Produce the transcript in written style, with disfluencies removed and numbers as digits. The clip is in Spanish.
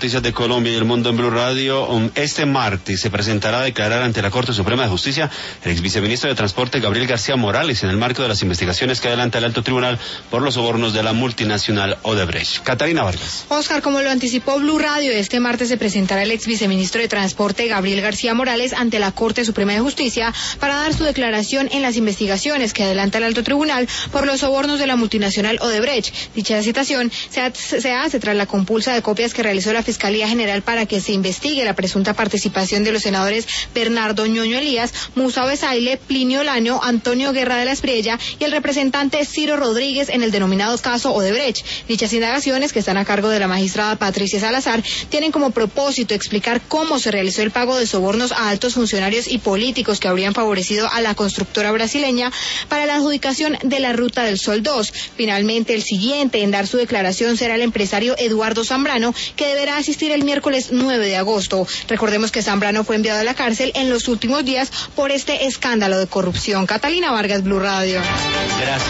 noticias de Colombia y el mundo en Blue Radio. Este martes se presentará a declarar ante la Corte Suprema de Justicia el ex viceministro de Transporte Gabriel García Morales en el marco de las investigaciones que adelanta el Alto Tribunal por los sobornos de la multinacional Odebrecht. Catalina Vargas. Oscar, como lo anticipó Blue Radio, este martes se presentará el ex viceministro de Transporte Gabriel García Morales ante la Corte Suprema de Justicia para dar su declaración en las investigaciones que adelanta el Alto Tribunal por los sobornos de la multinacional Odebrecht. Dicha citación se hace tras la compulsa de copias que realizó la Fiscalía General para que se investigue la presunta participación de los senadores Bernardo Ñoño Elías, Musa Besaile, Plinio Laño, Antonio Guerra de la Espriella y el representante Ciro Rodríguez en el denominado caso Odebrecht. Dichas indagaciones, que están a cargo de la magistrada Patricia Salazar, tienen como propósito explicar cómo se realizó el pago de sobornos a altos funcionarios y políticos que habrían favorecido a la constructora brasileña para la adjudicación de la Ruta del Sol 2. Finalmente, el siguiente en dar su declaración será el empresario Eduardo Zambrano, que deberá asistir el miércoles 9 de agosto. Recordemos que Zambrano fue enviado a la cárcel en los últimos días por este escándalo de corrupción. Catalina Vargas, Blue Radio. Gracias.